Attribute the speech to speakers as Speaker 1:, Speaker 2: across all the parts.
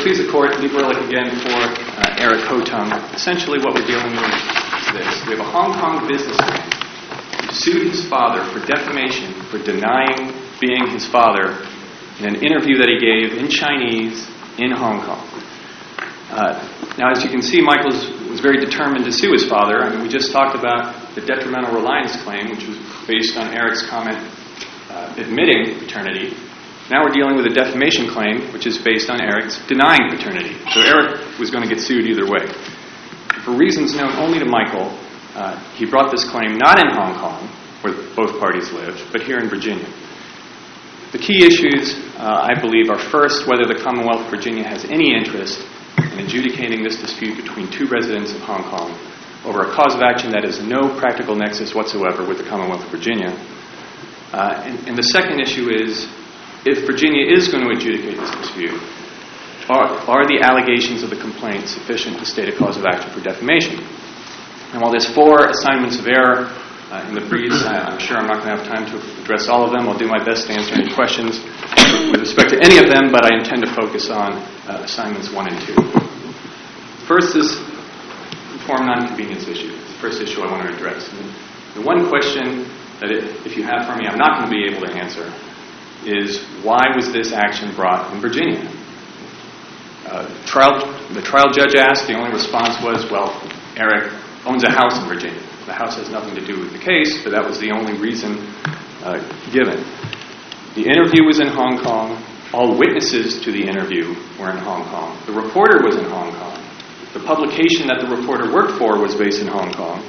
Speaker 1: please the Court, Lee Berlick again for Eric Ho-Tung. Essentially what we're dealing with is this. We have a Hong Kong businessman who sued his father for defamation for denying being his father in an interview that he gave in Chinese in Hong Kong. Now, as you can see, Michael was very determined to sue his father. I mean, we just talked about the detrimental reliance claim, which was based on Eric's comment admitting paternity. Now we're dealing with a defamation claim, which is based on Eric's denying paternity. So Eric was going to get sued either way. For reasons known only to Michael, he brought this claim not in Hong Kong, where both parties lived, but here in Virginia. The key issues, I believe, are first, whether the Commonwealth of Virginia has any interest in adjudicating this dispute between two residents of Hong Kong over a cause of action that has no practical nexus whatsoever with the Commonwealth of Virginia. And the second issue is, if Virginia is going to adjudicate this dispute, are the allegations of the complaint sufficient to state a cause of action for defamation? And while there's 4 assignments of error in the briefs, I'm sure I'm not going to have time to address all of them. I'll do my best to answer any questions with respect to any of them, but I intend to focus on assignments 1 and 2. First is the forum nonconvenience issue. It's the first issue I want to address. And the one question that if you have for me I'm not going to be able to answer is, why was this action brought in Virginia? The trial judge asked, the only response was, well, Eric owns a house in Virginia. The house has nothing to do with the case, but that was the only reason given. The interview was in Hong Kong. All witnesses to the interview were in Hong Kong. The reporter was in Hong Kong. The publication that the reporter worked for was based in Hong Kong.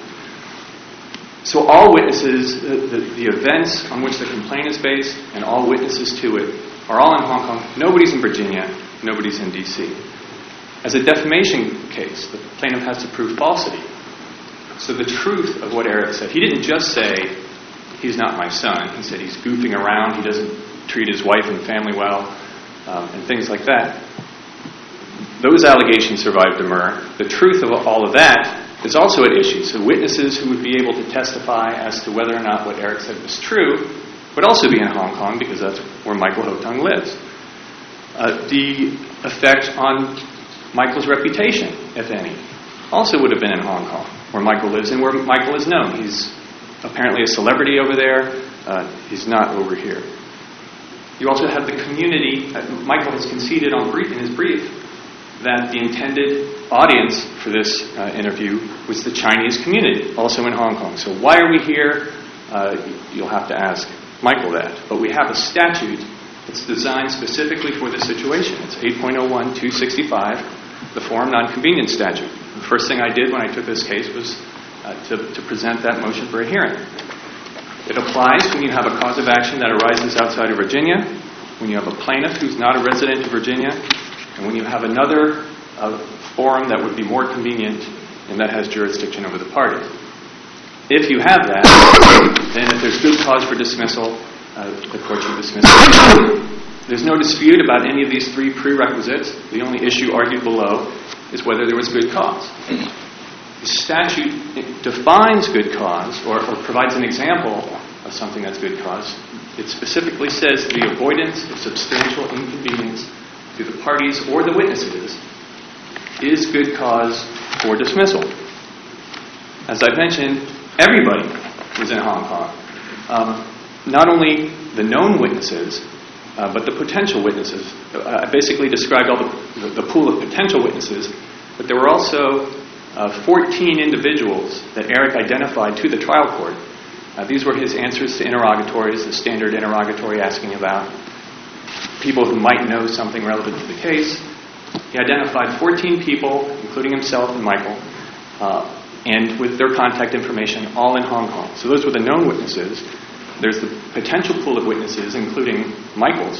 Speaker 1: So all witnesses, the events on which the complaint is based, and all witnesses to it are all in Hong Kong. Nobody's in Virginia. Nobody's in D.C. As a defamation case, the plaintiff has to prove falsity. So the truth of what Eric said, he didn't just say, he's not my son. He said he's goofing around, he doesn't treat his wife and family well, and things like that. Those allegations survived demur. The truth of all of that is also at issue. So witnesses who would be able to testify as to whether or not what Eric said was true would also be in Hong Kong, because that's where Michael Ho-Tung lives. The effect on Michael's reputation, if any, also would have been in Hong Kong, where Michael lives and where Michael is known. He's apparently a celebrity over there. He's not over here. You also have the community. Michael has conceded in his brief that the intended audience for this interview was the Chinese community, also in Hong Kong. So why are we here? You'll have to ask Michael that. But we have a statute that's designed specifically for this situation. It's 8.01-265, the forum nonconvenience statute. The first thing I did when I took this case was to present that motion for a hearing. It applies when you have a cause of action that arises outside of Virginia, when you have a plaintiff who's not a resident of Virginia, and when you have another forum that would be more convenient and that has jurisdiction over the party. If you have that, then if there's good cause for dismissal, the court should dismiss it. There's no dispute about any of these 3 prerequisites. The only issue argued below is whether there was good cause. The statute defines good cause, or provides an example of something that's good cause. It specifically says the avoidance of substantial inconvenience to the parties or the witnesses is good cause for dismissal. As I've mentioned, everybody was in Hong Kong. Not only the known witnesses, but the potential witnesses. I basically described all the pool of potential witnesses, but there were also 14 individuals that Eric identified to the trial court. These were his answers to interrogatories, the standard interrogatory asking about people who might know something relevant to the case. He identified 14 people, including himself and Michael, and with their contact information, all in Hong Kong. So those were the known witnesses. There's the potential pool of witnesses, including Michael's.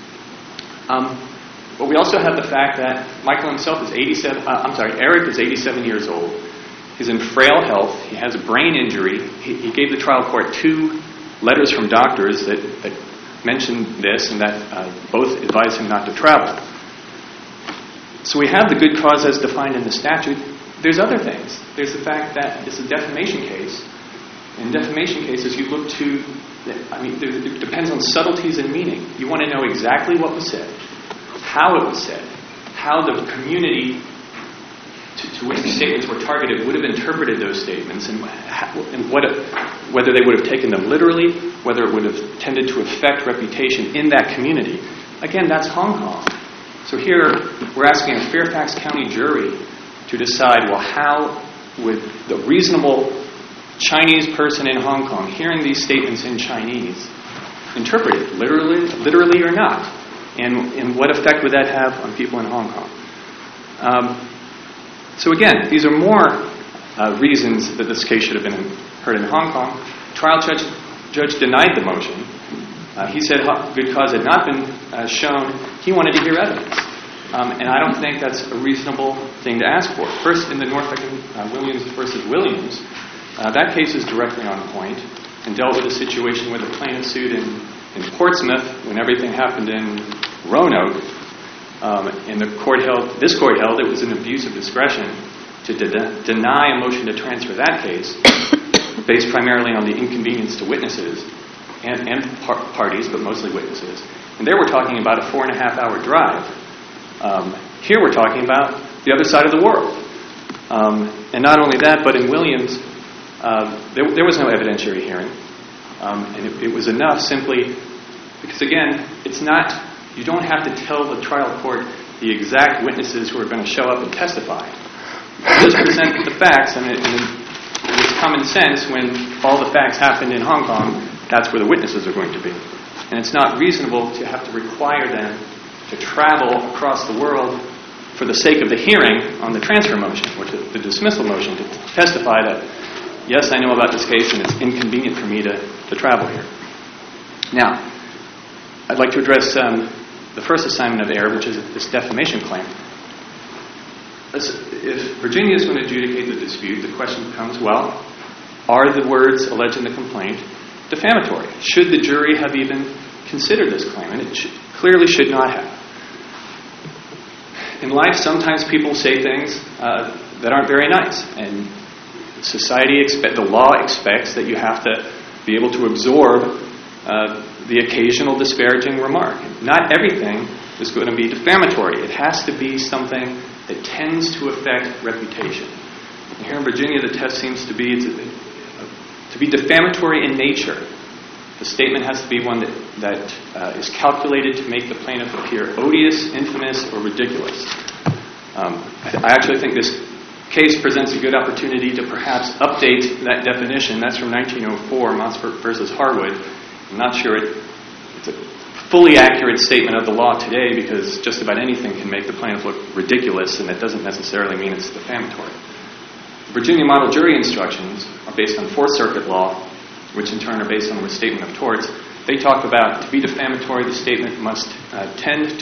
Speaker 1: But we also have the fact that Michael himself is Eric is 87 years old. He's in frail health. He has a brain injury. He gave the trial court 2 letters from doctors that mentioned this and that both advised him not to travel. So we have the good cause as defined in the statute. There's other things. There's the fact that it's a defamation case. In defamation cases, you look to, it depends on subtleties and meaning. You want to know exactly what was said, how it was said, how the community to which the statements were targeted would have interpreted those statements, and whether they would have taken them literally, whether it would have tended to affect reputation in that community. Again, that's Hong Kong. So here, we're asking a Fairfax County jury to decide, well, how would the reasonable Chinese person in Hong Kong hearing these statements in Chinese interpret it, literally or not? And what effect would that have on people in Hong Kong? So again, these are more reasons that this case should have been heard in Hong Kong. Trial judge denied the motion. He said good cause had not been shown. He wanted to hear evidence. And I don't think that's a reasonable thing to ask for. First, in the Norfolk Williams versus Williams, that case is directly on point and dealt with a situation where the plaintiff sued in Portsmouth when everything happened in Roanoke. And this court held it was an abuse of discretion to deny a motion to transfer that case based primarily on the inconvenience to witnesses and parties, but mostly witnesses. And there we're talking about a 4.5-hour drive. Here we're talking about the other side of the world. And not only that, but in Williams, there was no evidentiary hearing. And it was enough simply because, again, it's not, you don't have to tell the trial court the exact witnesses who are going to show up and testify. Just present the facts, and it was common sense when all the facts happened in Hong Kong, that's where the witnesses are going to be. And it's not reasonable to have to require them to travel across the world for the sake of the hearing on the transfer motion, or the dismissal motion, to testify that, yes, I know about this case and it's inconvenient for me to travel here. Now, I'd like to address the first assignment of error, which is this defamation claim. If Virginia is going to adjudicate the dispute, the question becomes, well, are the words alleged in the complaint defamatory? Should the jury have even considered this claim? And it clearly should not have. In life, sometimes people say things that aren't very nice, and the law expects that you have to be able to absorb the occasional disparaging remark. Not everything is going to be defamatory. It has to be something that tends to affect reputation. And here in Virginia, the test seems to be defamatory in nature. The statement has to be one that is calculated to make the plaintiff appear odious, infamous, or ridiculous. I actually think this case presents a good opportunity to perhaps update that definition. That's from 1904, Moss versus Harwood. I'm not sure it's a fully accurate statement of the law today, because just about anything can make the plaintiff look ridiculous, and that doesn't necessarily mean it's defamatory. Virginia model jury instructions are based on Fourth Circuit law, which in turn are based on the Restatement of Torts. They talk about, to be defamatory, the statement must tend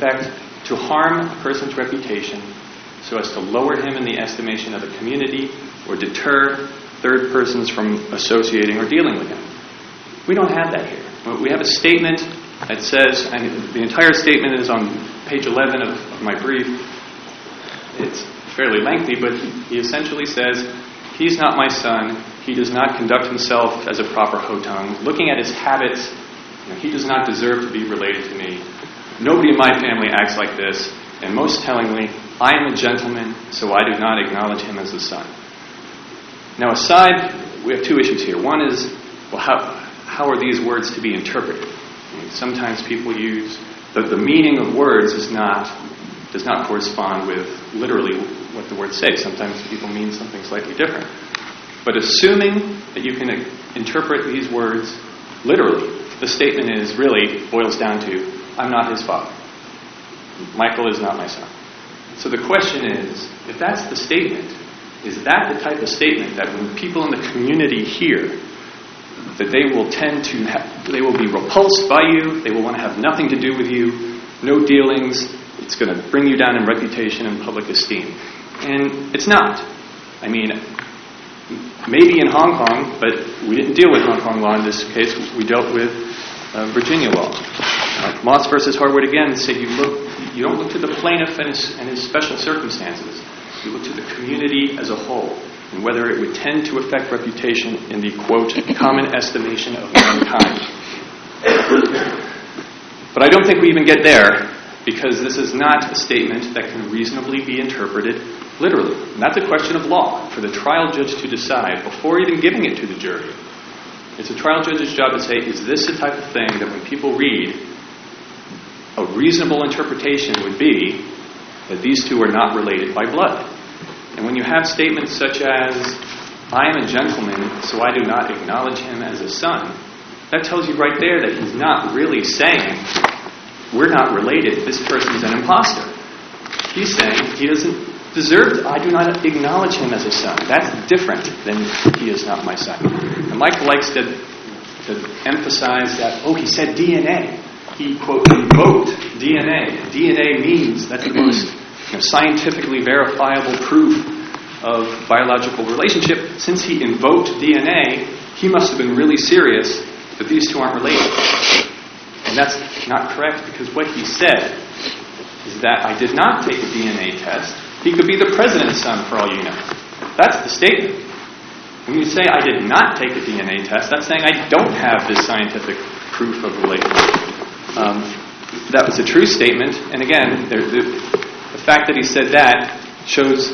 Speaker 1: to harm a person's reputation so as to lower him in the estimation of the community or deter third persons from associating or dealing with him. We don't have that here. We have a statement that says, and the entire statement is on page 11 of my brief. It's fairly lengthy, but he essentially says, he's not my son. He does not conduct himself as a proper Hotang. Looking at his habits, he does not deserve to be related to me. Nobody in my family acts like this. And most tellingly, I am a gentleman, so I do not acknowledge him as a son. Now, we have two issues here. One is, well, how are these words to be interpreted? Sometimes people use the meaning of words does not correspond with literally what the words say. Sometimes people mean something slightly different. But assuming that you can interpret these words literally, the statement boils down to, I'm not his father. Michael is not my son. So the question is, if that's the statement, is that the type of statement that when people in the community hear, that they will be repulsed by you, they will want to have nothing to do with you, no dealings, it's going to bring you down in reputation and public esteem. And it's not. I mean, maybe in Hong Kong, but we didn't deal with Hong Kong law in this case. We dealt with Virginia law. Moss versus Harwood again said you don't look to the plaintiff and his special circumstances. You look to the community as a whole, and whether it would tend to affect reputation in the, quote, common estimation of mankind. But I don't think we even get there. because this is not a statement that can reasonably be interpreted literally. And that's a question of law for the trial judge to decide before even giving it to the jury. It's a trial judge's job to say, is this the type of thing that when people read, a reasonable interpretation would be that these two are not related by blood. And when you have statements such as, I am a gentleman, so I do not acknowledge him as a son, that tells you right there that he's not really saying, we're not related, this person's an imposter. He's saying he doesn't deserve it. I do not acknowledge him as a son. That's different than he is not my son. And Michael likes to emphasize that, he said DNA. He, quote, invoked DNA. DNA means that's the most scientifically verifiable proof of biological relationship. Since he invoked DNA, he must have been really serious that these two aren't related. And that's not correct, because what he said is that I did not take a DNA test. He could be the president's son for all you know. That's the statement. When you say I did not take a DNA test, that's saying I don't have this scientific proof of relationship. That was a true statement, and again, the fact that he said that shows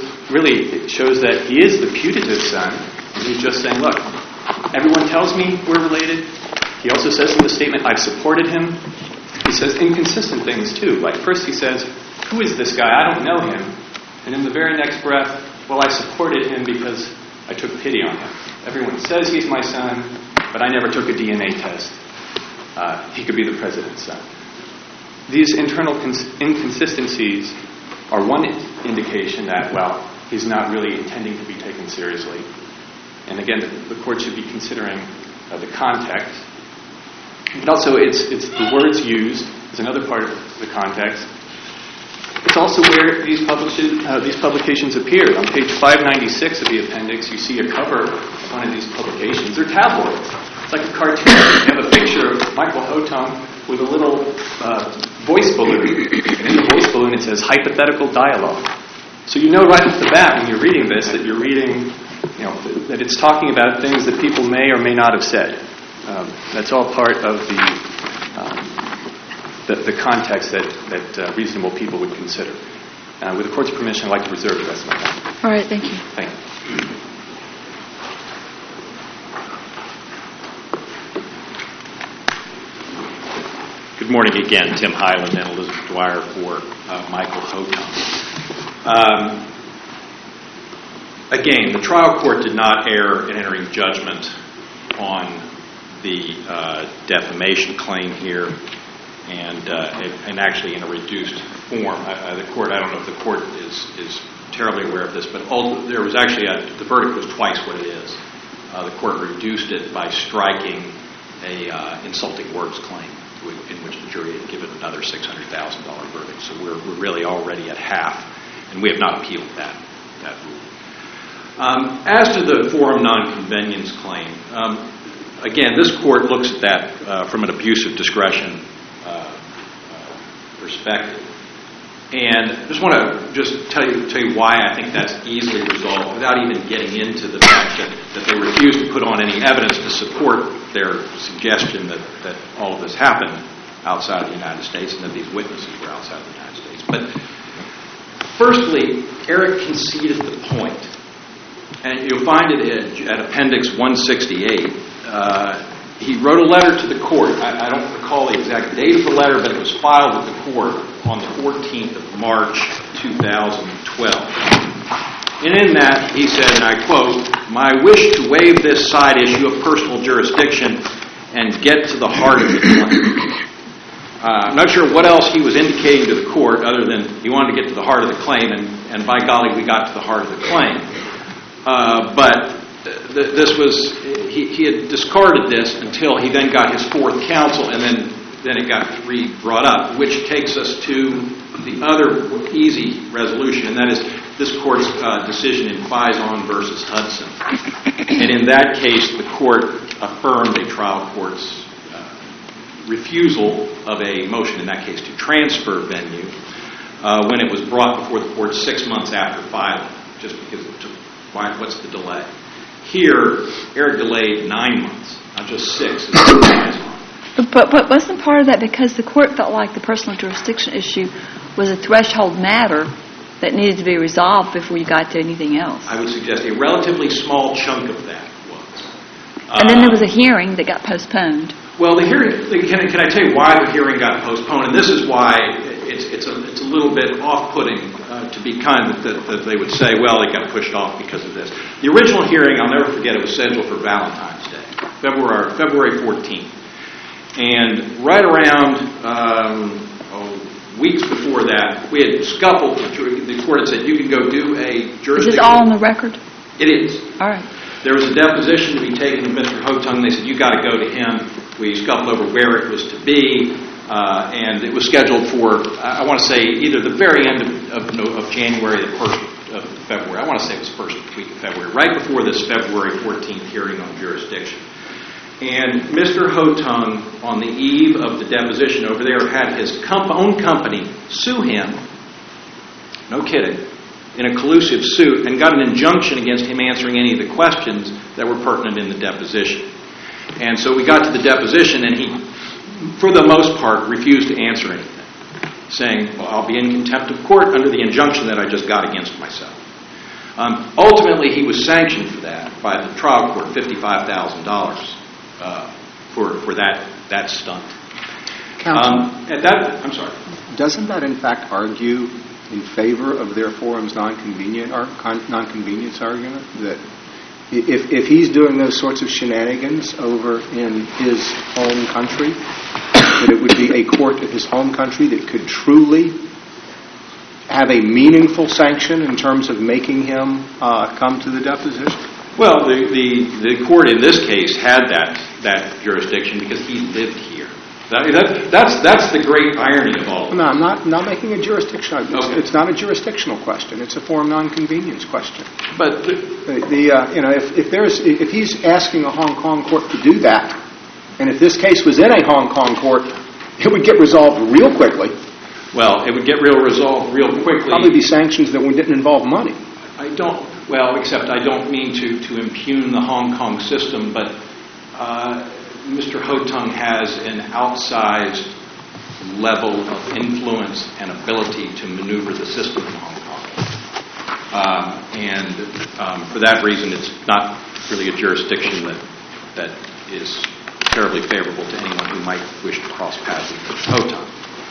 Speaker 1: that he is the putative son, and he's just saying, look, everyone tells me we're related. He also says in the statement, I've supported him. He says inconsistent things too. Like first he says, who is this guy? I don't know him. And in the very next breath, well, I supported him because I took pity on him. Everyone says he's my son, but I never took a DNA test. He could be the president's son. These internal inconsistencies are one indication that, well, he's not really intending to be taken seriously. And again, the court should be considering the context. But also, it's the words used is another part of the context. It's also where these publications appeared. On page 596 of the appendix, you see a cover of one of these publications. They're tabloids. It's like a cartoon. You have a picture of Michael Hotung with a little voice balloon. And in the voice balloon it says hypothetical dialogue. So you know right off the bat when you're reading this that you're reading, that it's talking about things that people may or may not have said. That's all part of the context that reasonable people would consider. With the court's permission, I'd like to reserve the rest of my time.
Speaker 2: All right, thank you.
Speaker 1: Thank you.
Speaker 3: Good morning again. Tim Hyland and Elizabeth Dwyer for Michael Hotung. Again, the trial court did not err in entering judgment on the defamation claim here, and actually in a reduced form. The court, I don't know if the court is terribly aware of this, but there was actually the verdict was twice what it is. The court reduced it by striking a insulting words claim, in which the jury had given another $600,000 verdict. So we're really already at half, and we have not appealed that rule. As to the forum nonconvenience claim, again, this court looks at that from an abuse of discretion perspective. And I just want to tell you why I think that's easily resolved without even getting into the fact that they refused to put on any evidence to support their suggestion that all of this happened outside of the United States and that these witnesses were outside of the United States. But firstly, Eric conceded the point. And you'll find it at Appendix 168. He wrote a letter to the court. I don't recall the exact date of the letter, but it was filed with the court on the 14th of March, 2012. And in that, he said, and I quote, "My wish to waive this side issue of personal jurisdiction and get to the heart of the claim." I'm not sure what else he was indicating to the court other than he wanted to get to the heart of the claim, and by golly, we got to the heart of the claim. But this was, he had discarded this until he then got his fourth counsel, and then it got brought up, which takes us to the other easy resolution, and that is this court's decision in Faison versus Hudson. And in that case, the court affirmed a trial court's refusal of a motion, in that case, to transfer venue when it was brought before the court 6 months after filing, just because it took, what's the delay? Here, Eric delayed 9 months, not just 6.
Speaker 2: But wasn't part of that because the court felt like the personal jurisdiction issue was a threshold matter that needed to be resolved before you got to anything else?
Speaker 3: I would suggest a relatively small chunk of that was.
Speaker 2: And then there was a hearing that got postponed.
Speaker 3: Well, the hearing, can I tell you why the hearing got postponed? And this is why it's a little bit off-putting to be kind that they would say, well, it got pushed off because of this. The original hearing, I'll never forget, it was scheduled for Valentine's Day, February 14th. And right around weeks before that, we had scuffled. The court had said, you can go do a jurisdiction.
Speaker 2: Is this all on the record?
Speaker 3: It is.
Speaker 2: All right.
Speaker 3: There was a deposition to be taken of Mr. Hotung. They said, you got to go to him. We scuffled over where it was to be, and it was scheduled for, I want to say, either the very end of January or the first of February. I want to say it was the first week of February, right before this February 14th hearing on jurisdiction. And Mr. Hotung, on the eve of the deposition over there, had his own company sue him, no kidding, in a collusive suit, and got an injunction against him answering any of the questions that were pertinent in the deposition. And so we got to the deposition, and he, for the most part, refused to answer anything, saying, well, I'll be in contempt of court under the injunction that I just got against myself. Ultimately, he was sanctioned for that by the trial court, $55,000 for that stunt.
Speaker 4: Counsel,
Speaker 3: I'm sorry.
Speaker 4: doesn't that in fact argue in favor of their forum's nonconvenience argument? That if he's doing those sorts of shenanigans over in his home country, that it would be a court of his home country that could truly have a meaningful sanction in terms of making him come to the deposition?
Speaker 3: Well, the court in this case had that jurisdiction because he lived here. That's the great irony of all of it.
Speaker 4: No, I'm not making a jurisdiction.
Speaker 3: Okay.
Speaker 4: It's not a jurisdictional question. It's a forum nonconvenience question.
Speaker 3: But
Speaker 4: if he's asking a Hong Kong court to do that, and if this case was in a Hong Kong court, it would get resolved real quickly.
Speaker 3: well, it would get resolved real quickly.
Speaker 4: Probably be sanctions that didn't involve money.
Speaker 3: Except I don't mean to impugn the Hong Kong system, but Mr. Hotung has an outsized level of influence and ability to maneuver the system in Hong Kong. For that reason, it's not really a jurisdiction that is terribly favorable to anyone who might wish to cross paths with Mr. Hotung.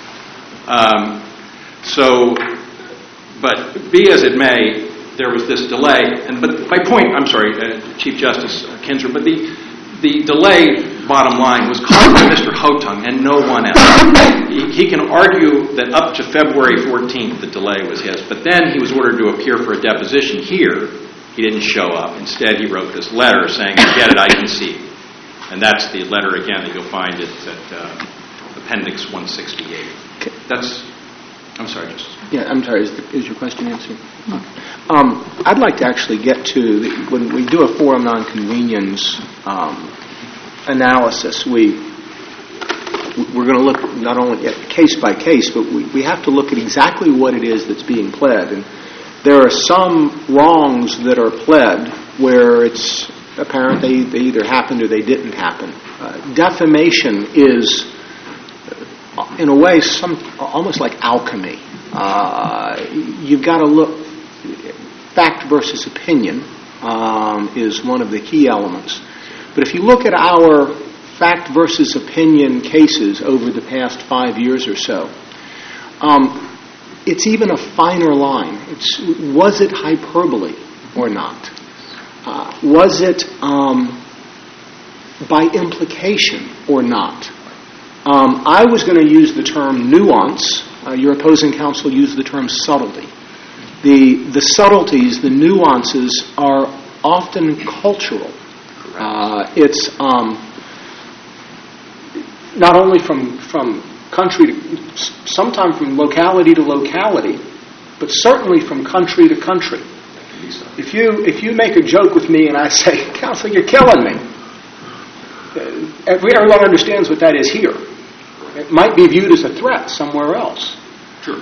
Speaker 3: But be as it may, there was this delay. But my point, I'm sorry, Chief Justice Kinzer, but the delay, bottom line, was caused by Mr. Hotung and no one else. He can argue that up to February 14th the delay was his, but then he was ordered to appear for a deposition here. He didn't show up. Instead, he wrote this letter saying, "Forget it, I can see." And that's the letter, again, that you'll find at Appendix 168. I'm sorry, Justice.
Speaker 4: Yeah, I'm sorry. Is your question answered? I'd like to actually get to when we do a forum nonconvenience analysis. We're going to look not only at case by case, but we have to look at exactly what it is that's being pled. And there are some wrongs that are pled where it's apparent they either happened or they didn't happen. Defamation is, in a way, almost like alchemy. You've got to look. Fact versus opinion is one of the key elements. But if you look at our fact versus opinion cases over the past 5 years or so, it's even a finer line. Was it hyperbole or not? Was it by implication or not? I was going to use the term nuance. Your opposing counsel used the term subtlety. The subtleties, the nuances are often cultural. It's not only from country to, sometimes from locality to locality, but certainly from country to country. If you make a joke with me and I say, "Counsel, you're killing me," everyone understands what that is here. It might be viewed as a threat somewhere else.
Speaker 3: Sure.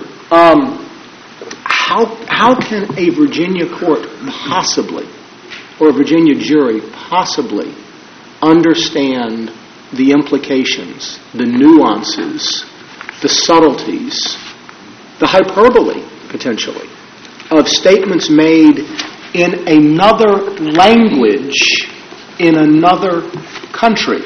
Speaker 4: How can a Virginia court possibly, or a Virginia jury possibly, understand the implications, the nuances, the subtleties, the hyperbole, potentially, of statements made in another language in another country?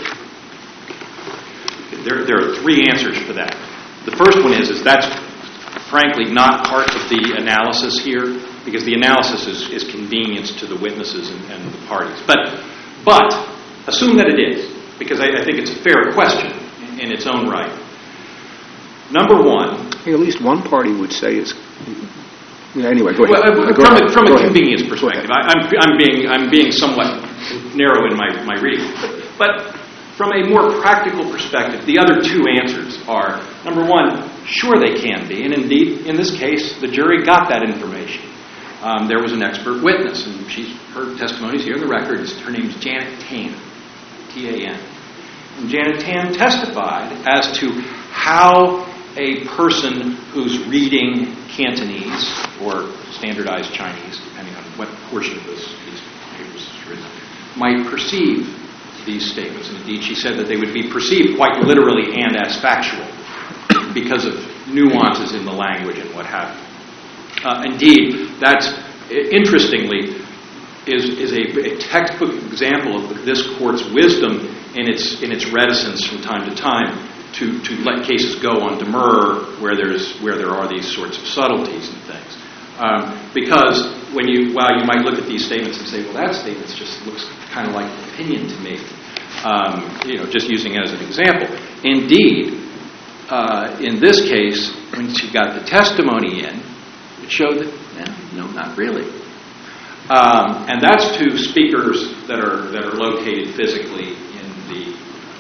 Speaker 3: There are three answers for that. The first one is that's frankly not part of the analysis here, because the analysis is convenience to the witnesses and the parties. But assume that it is, because I think it's a fair question in its own right. Number one...
Speaker 4: At least one party would say it's... Anyway, go ahead.
Speaker 3: Well, from a convenience perspective, I'm being somewhat narrow in my reading. But from a more practical perspective, the other two answers are, number one, sure they can be, and indeed, in this case, the jury got that information. There was an expert witness, and her testimony is here in the record. Her name is Janet Tan, T-A-N. And Janet Tan testified as to how a person who's reading Cantonese or standardized Chinese, depending on what portion of these papers is written, might perceive these statements. And indeed, she said that they would be perceived quite literally and as factual because of nuances in the language and what have you. Indeed, that's, interestingly, is a textbook example of this Court's wisdom in its reticence from time to time to let cases go on demur where there are these sorts of subtleties and things. Because while you might look at these statements and say, well, that statement just looks kind of like an opinion to me, just using it as an example. Indeed, in this case, when she got the testimony in, it showed that, no, not really. And that's to speakers that are located physically in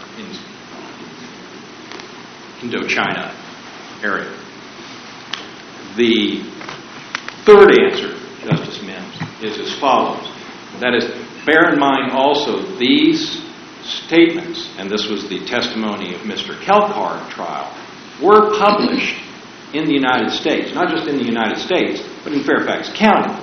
Speaker 3: Indochina area. The third answer, Justice Mims, is as follows. That is, bear in mind also these statements, and this was the testimony of Mr. Kelkar at trial, were published in the United States. Not just in the United States, but in Fairfax County.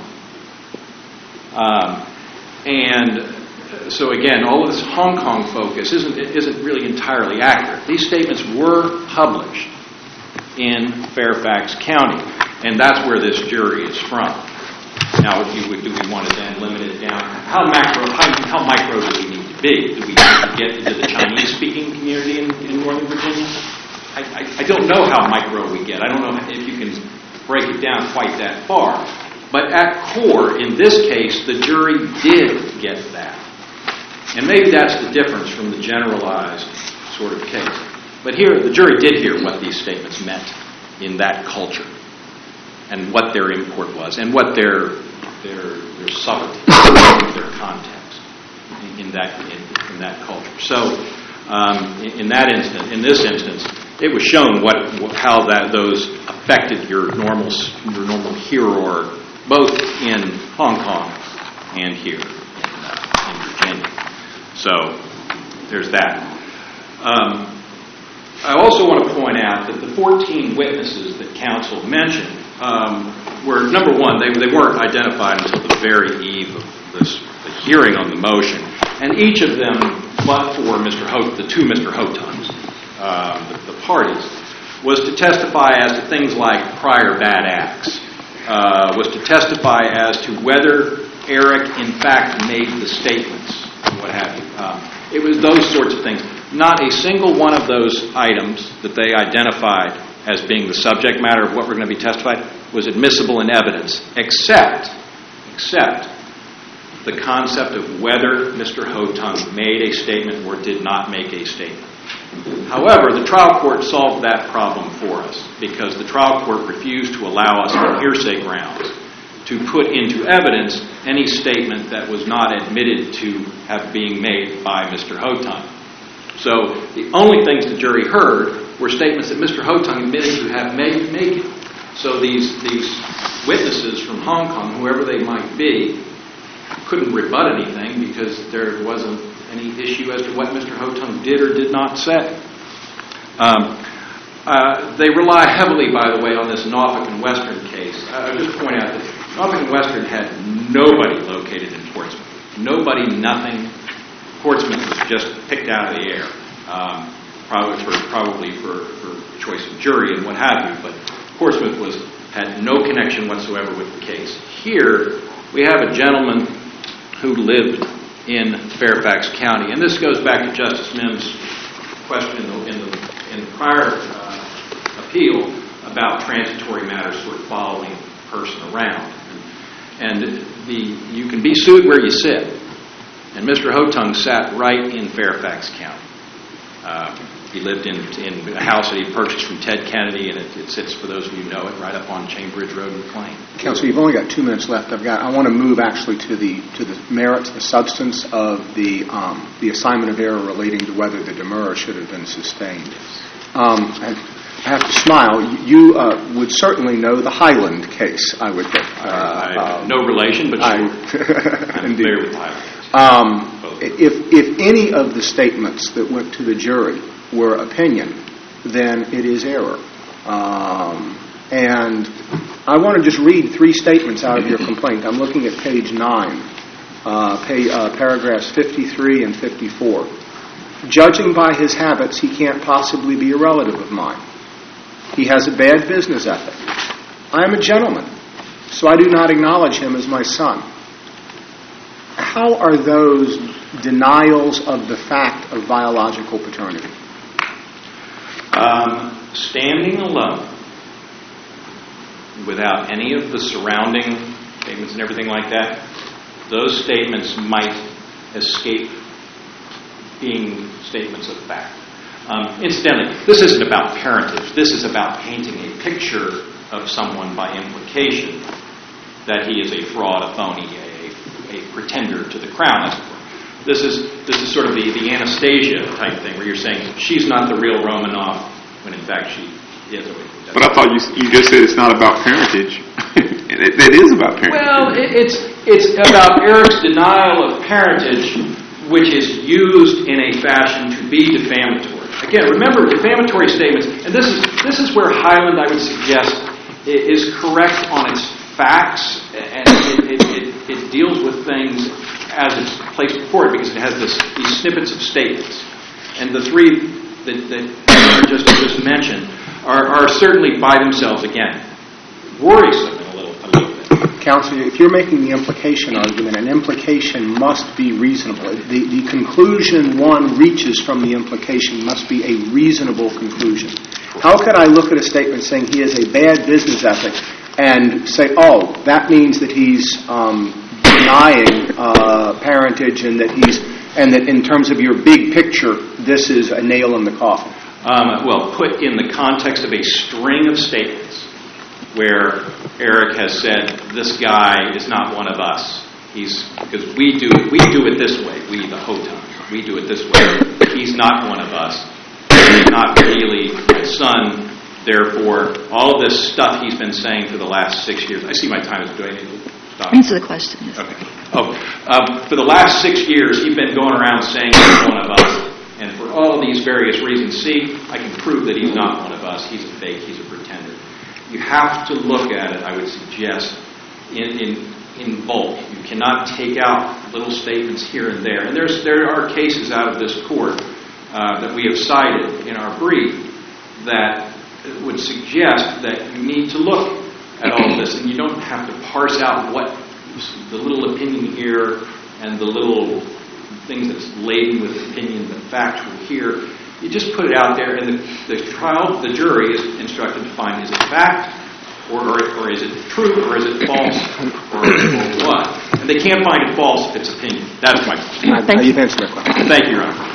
Speaker 3: And so again, all of this Hong Kong focus isn't really entirely accurate. These statements were published in Fairfax County, and that's where this jury is from. Now, do we want to then limit it down? How micro do we need to be? Do we need to get into the Chinese-speaking community in Northern Virginia? I don't know how micro we get. I don't know if you can break it down quite that far. But at core, in this case, the jury did get that. And maybe that's the difference from the generalized sort of case. But here, the jury did hear what these statements meant in that culture, and what their import was, and what their subtlety, their context in that culture. So, in this instance, it was shown how those affected your normal hearer, both in Hong Kong and here in Virginia. So, there's that. I also want to point out that the 14 witnesses that counsel mentioned were, number one, they weren't identified until the very eve of the hearing on the motion. And each of them, but for the two Mr. Hotungs, the parties, was to testify as to things like prior bad acts, was to testify as to whether Eric, in fact, made the statements, and what have you. It was those sorts of things. Not a single one of those items that they identified as being the subject matter of what we're going to be testified was admissible in evidence, except the concept of whether Mr. Hotung made a statement or did not make a statement. However, the trial court solved that problem for us because the trial court refused to allow us on hearsay grounds to put into evidence any statement that was not admitted to have being made by Mr. Hotung. So the only things the jury heard were statements that Mr. Hotung admitted to have made. So these witnesses from Hong Kong, whoever they might be, couldn't rebut anything because there wasn't any issue as to what Mr. Hotung did or did not say. They rely heavily, by the way, on this Norfolk and Western case. I'll just point out that Norfolk and Western had nobody located in Portsmouth. Nobody, nothing. Portsmouth was just picked out of the air. probably for choice of jury and what have you. But Portsmouth had no connection whatsoever with the case. Here, we have a gentleman who lived in Fairfax County, and this goes back to Justice Mims' question in the prior appeal about transitory matters sort of following a person around. And you can be sued where you sit. And Mr. Hotung sat right in Fairfax County. He lived in a house that he purchased from Ted Kennedy, and it sits, for those of you who know it, right up on Chainbridge Road in McLean.
Speaker 4: Counsel, you've only got 2 minutes left. I want to move actually to the merits, the substance of the assignment of error relating to whether the demurrer should have been sustained. And I have to smile. You would certainly know the Highland case, I would think.
Speaker 3: I have no relation, but I'm familiar with the Highland case.
Speaker 4: If any of the statements that went to the jury were opinion, then it is error. And I want to just read 3 statements out of your complaint. I'm looking at page 9, paragraphs 53 and 54. Judging by his habits, he can't possibly be a relative of mine. He has a bad business ethic. I am a gentleman, so I do not acknowledge him as my son. How are those denials of the fact of biological paternity?
Speaker 3: Standing alone, without any of the surrounding statements and everything like that, those statements might escape being statements of fact. Incidentally, this isn't about parentage. This is about painting a picture of someone by implication that he is a fraud, a phony, a pretender to the crown, as it were. This is sort of the Anastasia type thing, where you're saying she's not the real Romanov, when in fact she is.
Speaker 5: But I thought you just said it's not about parentage. It is about parentage.
Speaker 3: Well, it's about Eric's denial of parentage, which is used in a fashion to be defamatory. Again, remember, defamatory statements, and this is where Highland, I would suggest, is correct on its facts, and it deals with things as it's placed before it, because it has these snippets of statements. And the 3 that just mentioned are certainly by themselves, again, worrisome a little bit.
Speaker 4: Counsel, if you're making the implication argument, an implication must be reasonable. The conclusion one reaches from the implication must be a reasonable conclusion. How could I look at a statement saying he has a bad business ethic and say, oh, that means that he's denying parentage and that in terms of your big picture, this is a nail in the coffin?
Speaker 3: Well, put in the context of a string of statements where Eric has said, this guy is not one of us. Because we do it this way, we the Hotung, we do it this way. He's not one of us. He's not really my son. Therefore, all of this stuff he's been saying for the last 6 years. I see my time is going to stop.
Speaker 2: Answer the question. Yes.
Speaker 3: Okay. For the last 6 years, he's been going around saying he's one of us. And for all of these various reasons, I can prove that he's not one of us. He's a fake. He's a pretender. You have to look at it, I would suggest, in bulk. You cannot take out little statements here and there. And there are cases out of this court that we have cited in our brief that would suggest that you need to look at all of this, and you don't have to parse out what the little opinion here and the little things that's laden with opinion but factual here. You just put it out there, and the jury is instructed to find, is it fact, or is it true, or is it false, or what? And they can't find it false if it's opinion. That's my question.
Speaker 2: Thank you.
Speaker 4: You've answered my question.
Speaker 3: Thank you, Your Honor.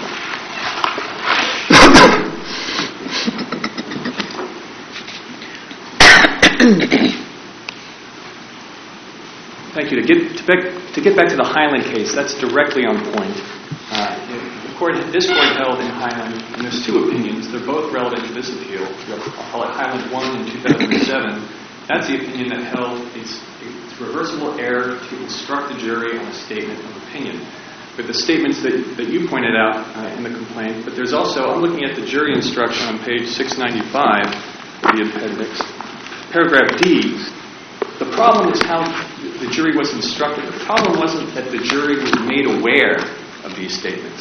Speaker 1: Thank you. To get back to the Highland case, that's directly on point. This court held in Highland, and there's 2 opinions. They're both relevant to this appeal. I'll call it Highland 1 in 2007. That's the opinion that held it's reversible error to instruct the jury on a statement of opinion. But the statements that you pointed out in the complaint, but there's also, I'm looking at the jury instruction on page 695 of the appendix, paragraph D. The problem is how the jury was instructed. The problem wasn't that the jury was made aware of these statements.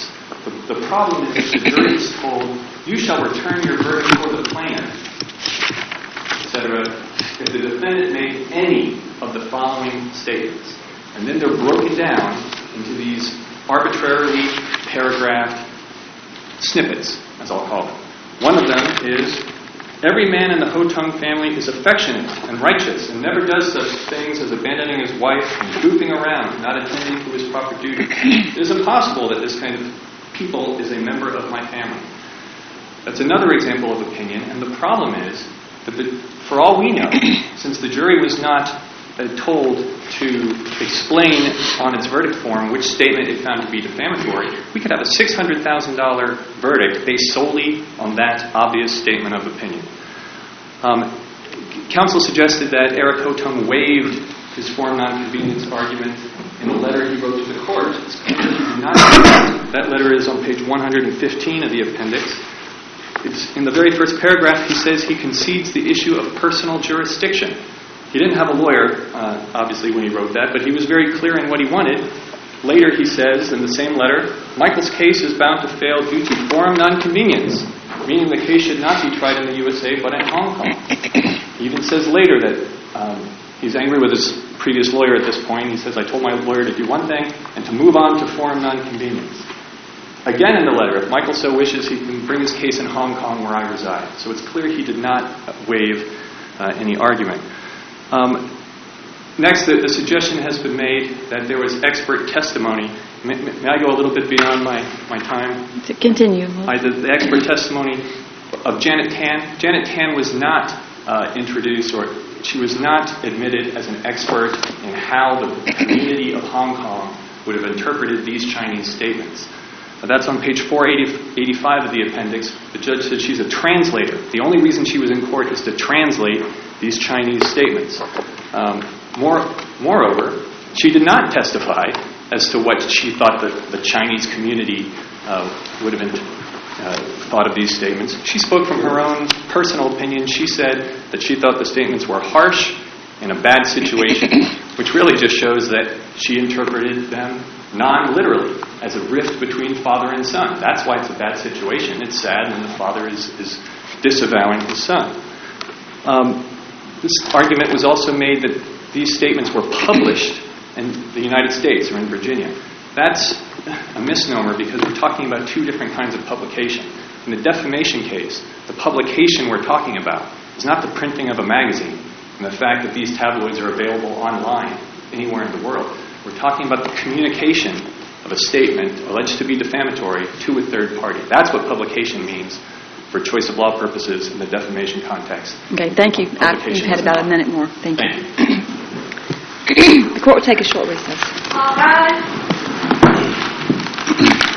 Speaker 1: The problem is that the jury is told, you shall return your verdict for the plaintiff, etc., if the defendant made any of the following statements. And then they're broken down into these arbitrarily paragraphed snippets, as I'll call them. One of them is, every man in the Ho-Tung family is affectionate and righteous and never does such things as abandoning his wife and goofing around, not attending to his proper duty. It is impossible that this kind of people is a member of my family. That's another example of opinion, and the problem is that for all we know, since the jury was not told to explain on its verdict form which statement it found to be defamatory, we could have a $600,000 verdict based solely on that obvious statement of opinion. Counsel suggested that Eric Ho-Tung waived his forum nonconvenience argument in a letter he wrote to the court. He did not do that. That letter is on page 115 of the appendix. It's in the very first paragraph, he says he concedes the issue of personal jurisdiction. He didn't have a lawyer, obviously, when he wrote that, but he was very clear in what he wanted. Later, he says in the same letter, Michael's case is bound to fail due to forum nonconvenience, meaning the case should not be tried in the USA but in Hong Kong. He even says later that he's angry with his previous lawyer at this point. He says, I told my lawyer to do one thing and to move on to forum nonconvenience. Again in the letter, if Michael so wishes, he can bring his case in Hong Kong where I reside. So it's clear he did not waive any argument. Next, the suggestion has been made that there was expert testimony. May I go a little bit beyond my time?
Speaker 2: Continue.
Speaker 1: The expert testimony of Janet Tan. Janet Tan was not introduced, or she was not admitted as an expert in how the community of Hong Kong would have interpreted these Chinese statements. That's on page 485 of the appendix. The judge said she's a translator. The only reason she was in court is to translate these Chinese statements. Moreover, she did not testify as to what she thought the Chinese community would have thought of these statements. She spoke from her own personal opinion. She said that she thought the statements were harsh in a bad situation, which really just shows that she interpreted them non-literally, as a rift between father and son. That's why it's a bad situation. It's sad when the father is disavowing his son. This argument was also made that these statements were published in the United States or in Virginia. That's a misnomer because we're talking about two different kinds of publication. In the defamation case, the publication we're talking about is not the printing of a magazine and the fact that these tabloids are available online anywhere in the world. We're talking about the communication of a statement alleged to be defamatory to a third party. That's what publication means for choice of law purposes in the defamation context.
Speaker 2: Okay, thank you. You've had about a minute more. Thank you. The court will take a short recess.
Speaker 6: All rise.